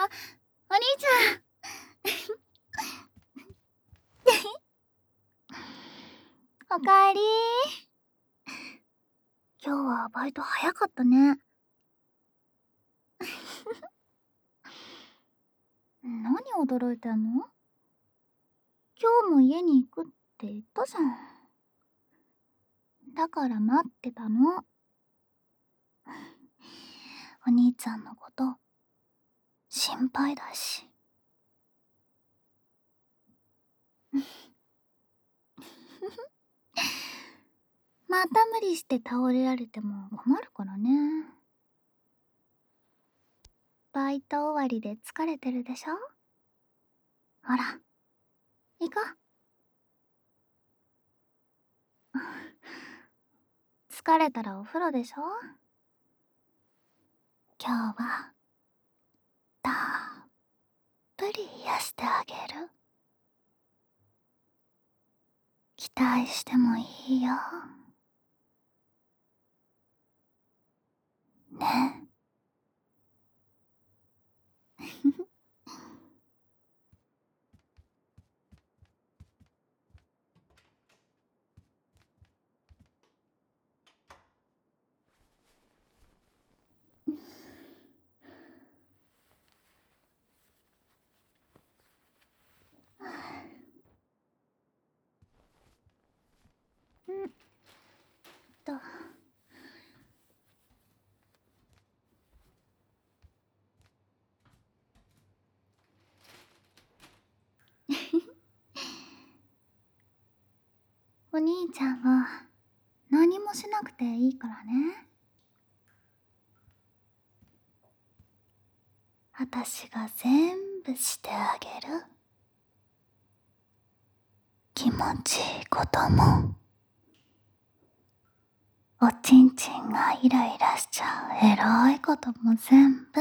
お兄ちゃん。おかえり。今日はバイト早かったね。何驚いてんの？今日も家に行くって言ったじゃん。だから待ってたの。お兄ちゃんのこと心配だし。また無理して倒れられても困るからね。バイト終わりで疲れてるでしょ？ほら、行こう。疲れたらお風呂でしょ？今日はたっぷり癒してあげる。期待してもいいよ。ね。うんと。お兄ちゃんは何もしなくていいからね。私が全部してあげる。気持ちいいことも、おちんちんがイライラしちゃうエロいことも全部。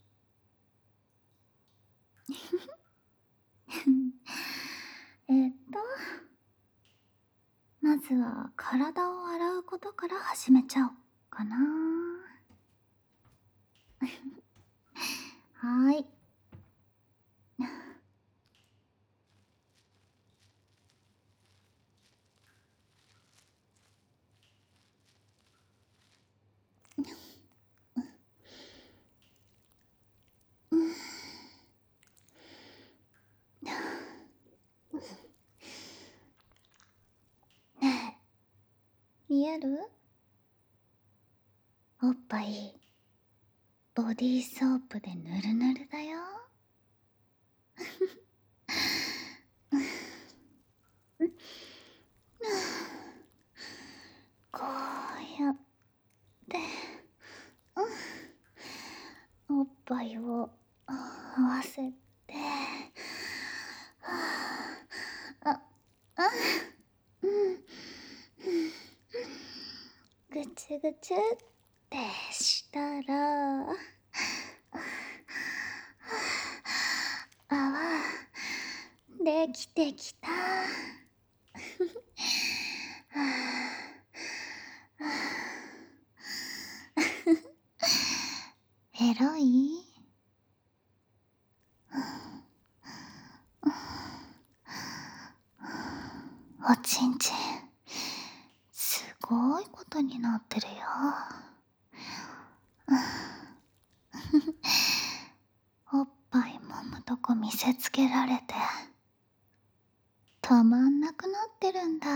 えっとまずは体を洗うことから始めちゃおうかな。はーい。ねえ、見える？おっぱいボディーソープでヌルヌルだよ。こうやって、おっぱいを合わせて、あ、うん、ぐちゅぐちゅってしたら、泡できてきた。エロい？おちんちんすごいことになってるよ。おっぱい揉むとこ見せつけられて止まんなくなってるんだ。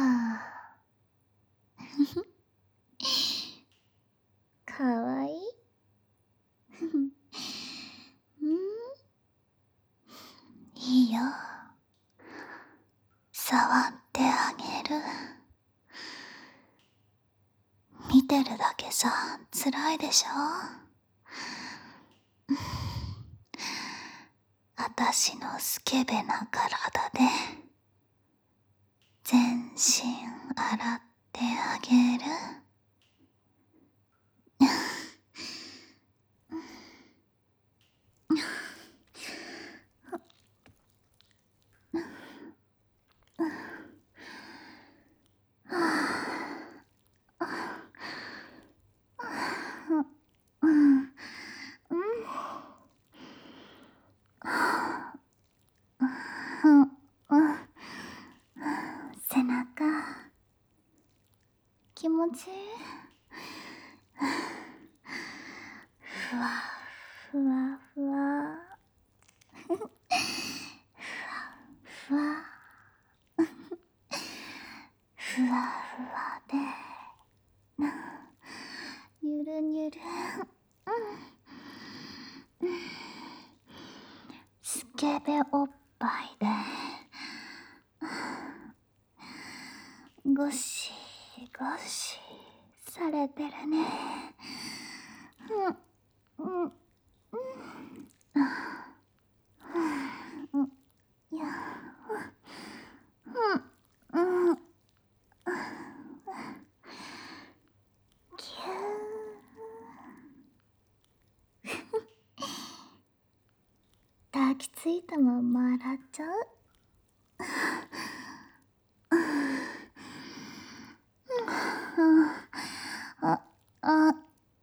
かわいい。いいよ、触ってあげる。見てるだけじゃ辛いでしょ？あたしのスケベな体で全身洗ってあげる。うん、うん、 持ちいい。ふわふわふわふわふわふわでゆるゆる。スケベおっぱいでゴシゴシされてるね。うんうんいやうんキュー抱きついたまま洗っちゃう。ああ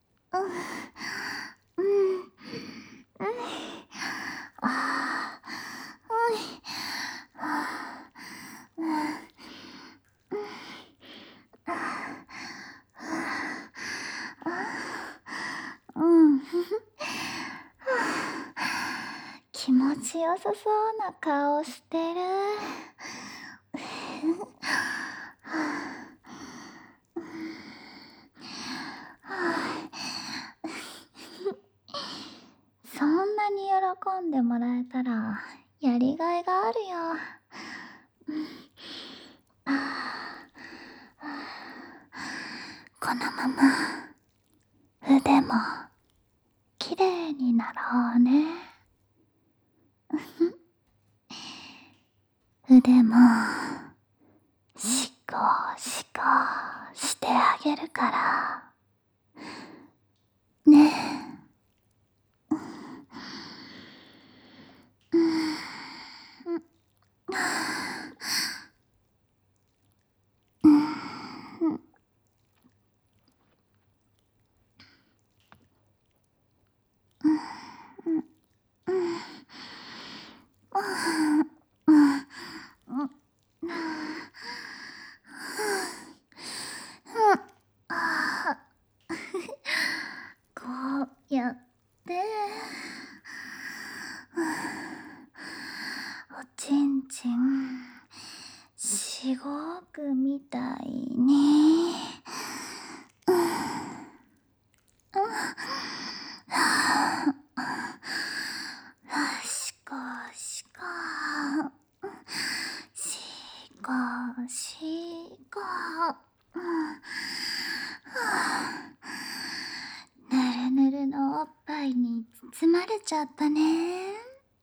うんあうん気持ちよさそうな顔してる。そんなに喜んでもらえたらやりがいがあるよ。このまま腕もきれいになろうね。腕もシコシコしてあげるからね。こうやっておちんちんしごくみたいにしこしこしこしこぬるぬるのおっぱいに包まれちゃったね。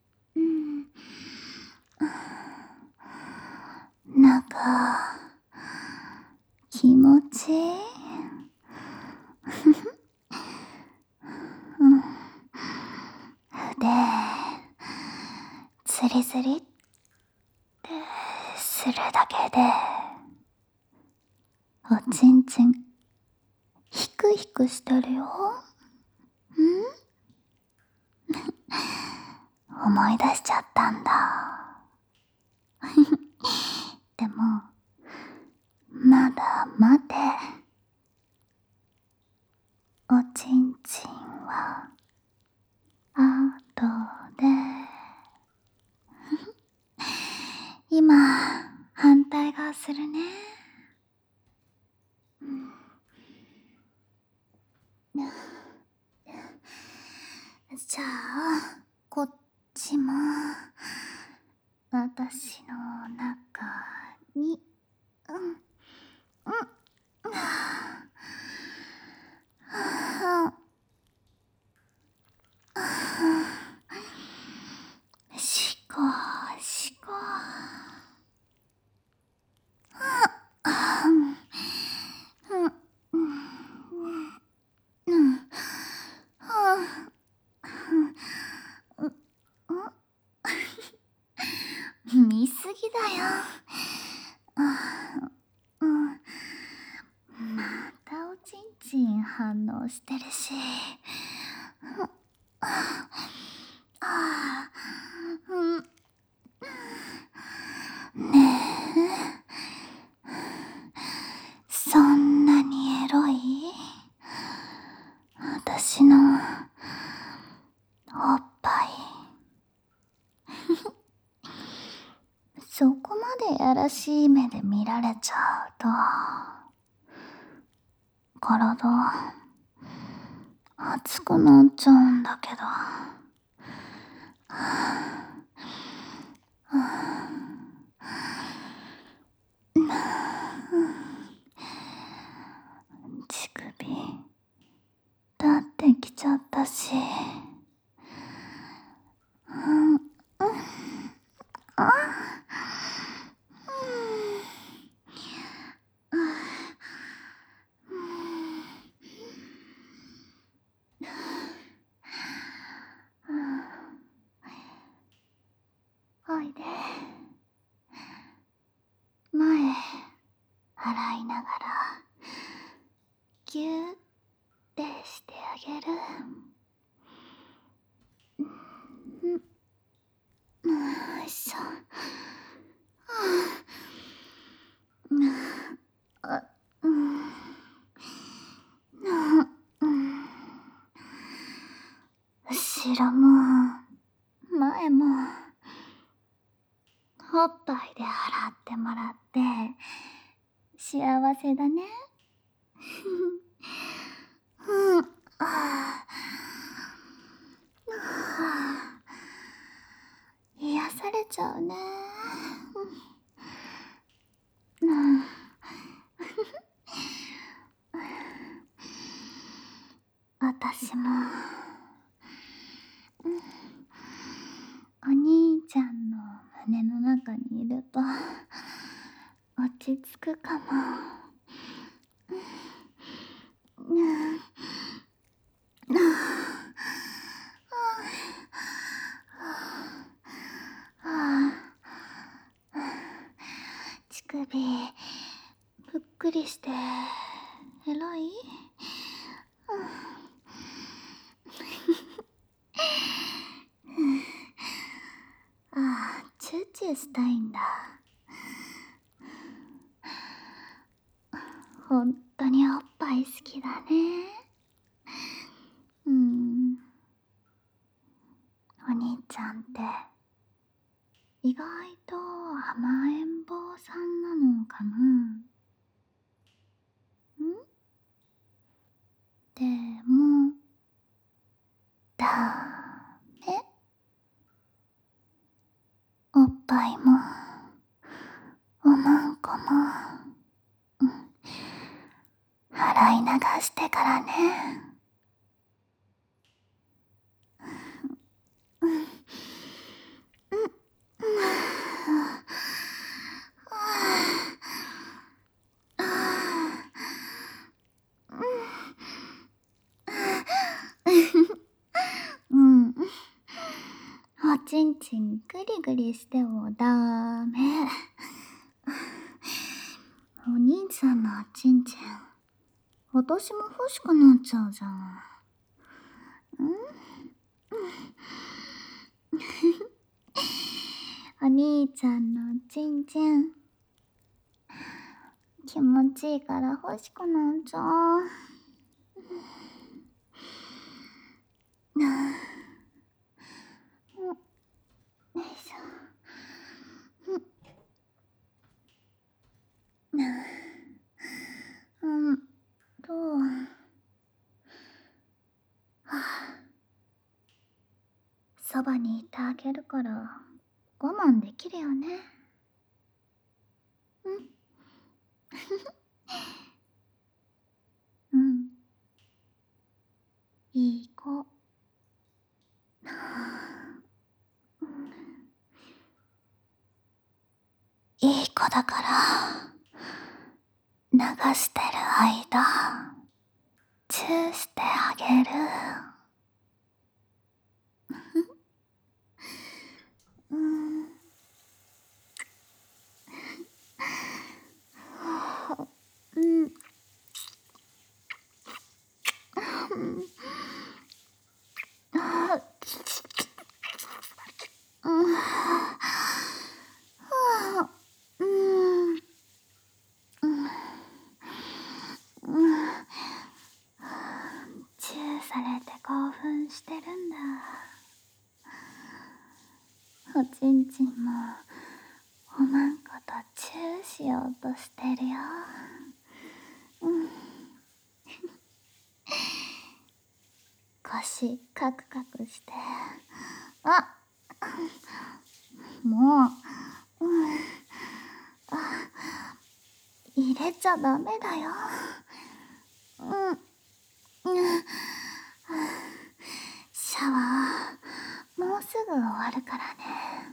なんか気持ちいい。でスリスリってするだけでおちんちんヒクヒクしてるよ。思い出しちゃったんだ。でもまだ待て。おちんちんはあとで。今反対側するね。じゃあこっちも私の中にしこしこ見すぎだよ。またおちんちん反応してるし。ねえそんなにしい目で見られちゃうと体熱くなっちゃうんだけど。乳首立ってきちゃったし。おいで。前洗いながらギューってしてあげる。よいしょ。後ろも前もおっぱいで洗ってもらって幸せだね。癒されちゃうね。私もお兄ちゃんの胸の中にいると落ち着くかも。乳首ぷっくりしてエロい？チューチューしたいんだ。ほんとにおっぱい好きだね。お兄ちゃんって意外と甘えん坊さんなのかな。でもダメ。おっぱいもおまんこも洗い流してからね。おちんちんグリグリしてもダメ。お兄ちゃんのおちんちん私も欲しくなっちゃうじゃん。お兄ちゃんのおちんちん気持ちいいから欲しくなっちゃう。よいしょ。どう？そばにいてあげるから我慢できるよね。いい子。いい子だから流してる間チューしてあげる。チューされて興奮してるんだ。おちんちんもおまんことチューしようとしてるよ。腰カクカクして、あ、もう、入れちゃダメだよ。シャワーもうすぐ終わるからね。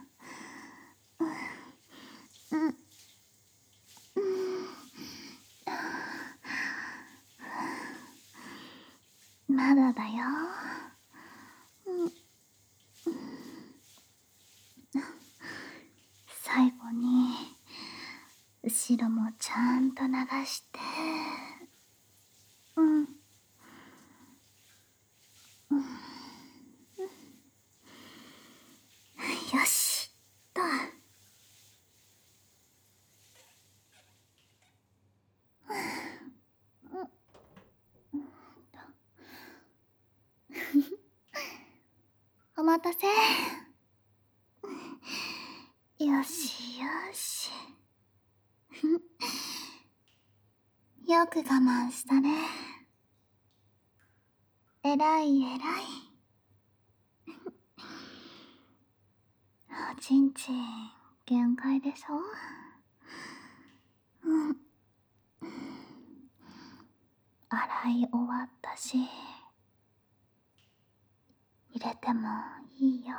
まだだよ。最後に後ろもちゃんと流して、よしっと。お待たせ。よしよし。よく我慢したね。えらいえらい。おちんちん限界でしょ。洗い終わったし、入れてもいいよ。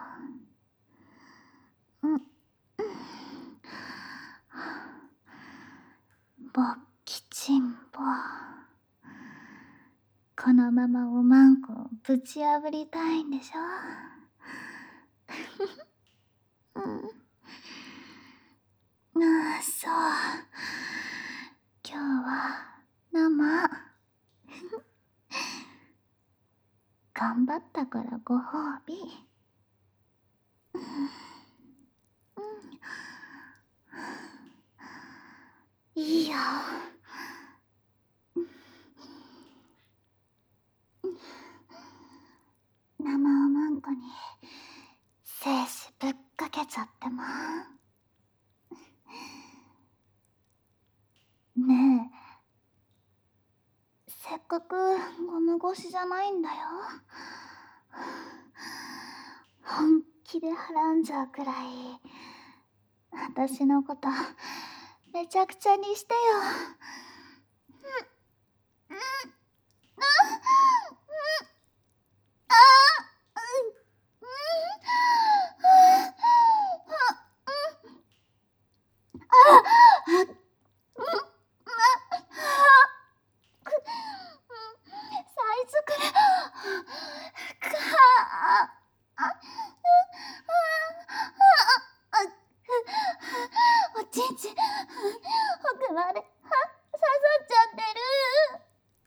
ぼっきちんぼ。このままおまんこをぶち破りたいんでしょ。そう。今日は生。頑張ったからご褒美。いいよ。生おまんこに精子ぶっかけちゃっても。ねえ、せっかくゴム越しじゃないんだよ。本気ではらんじゃうくらい私のことめちゃくちゃにしてよ。最初からおちんちん奥まで刺さっちゃってる。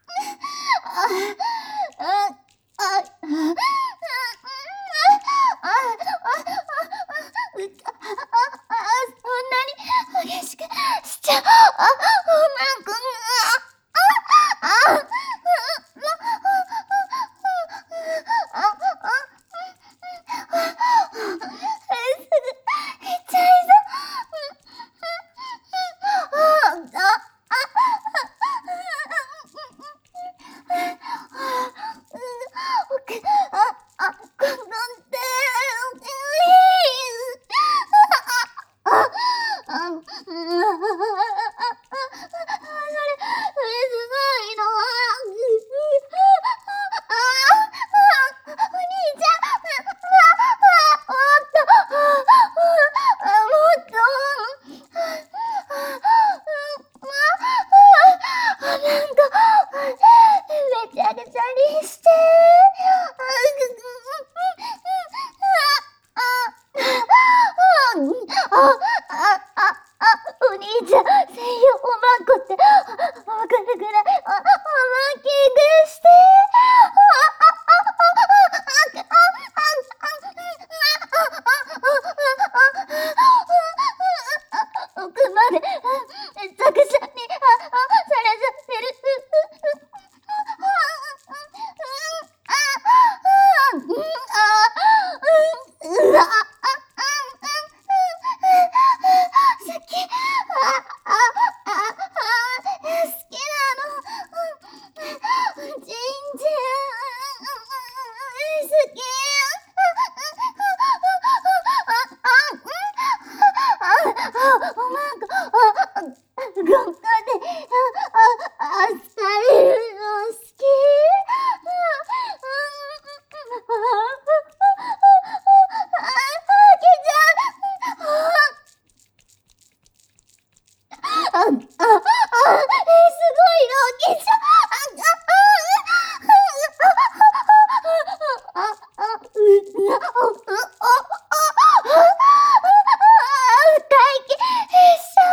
そんなに激しくしちゃう。おまんこめちゃくちゃにして。お兄ちゃん、専用おまんこってわかるぐらいおまんきぐして。奥までめちゃくちゃにされちゃってる。さっきこであされるの好き。あけちゃん。すごいのけちゃん。会計しちゃ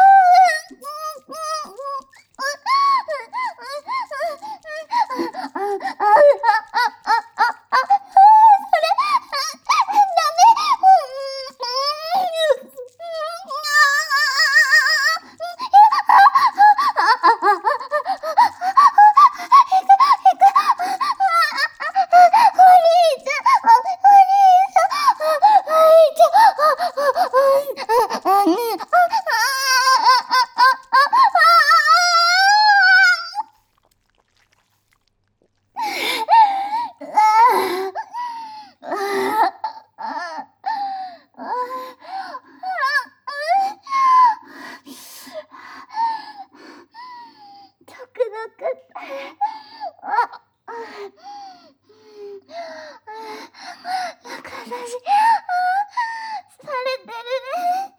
されてるね。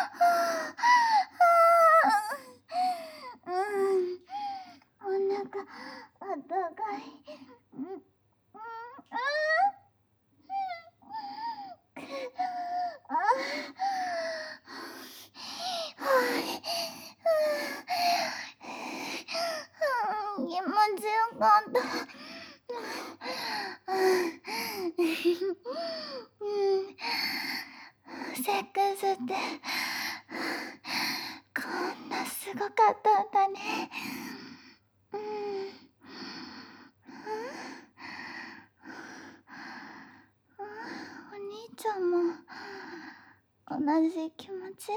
お腹あったかい。気持ちよかった。セックスってこんなすごかったんだね。お兄ちゃんも同じ気持ち？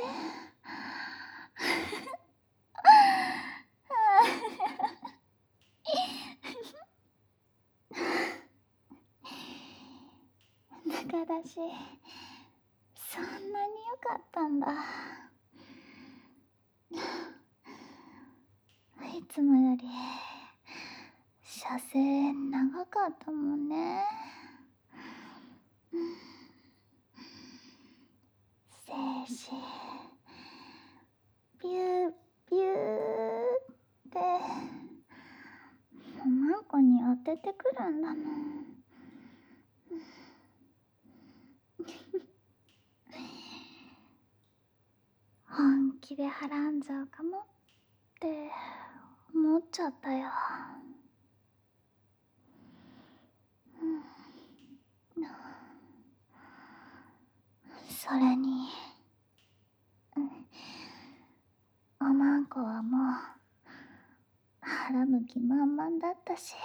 だからし、そんなに良かったんだ。いつもより射精長かったもんね。精子ビュービューっておまんこに当ててくるんだもん。本気ではらんじゃうかもって思っちゃったよ。それにおまんこはもう腹むき満々だったし。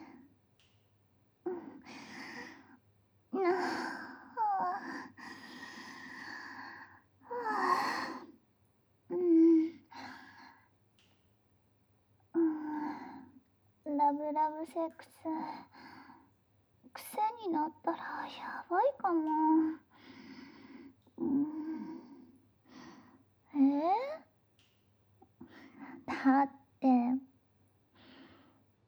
ラブラブセックス癖になったらやばいかも。だって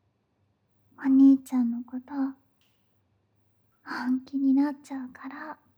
お兄ちゃんのこと本気になっちゃうから。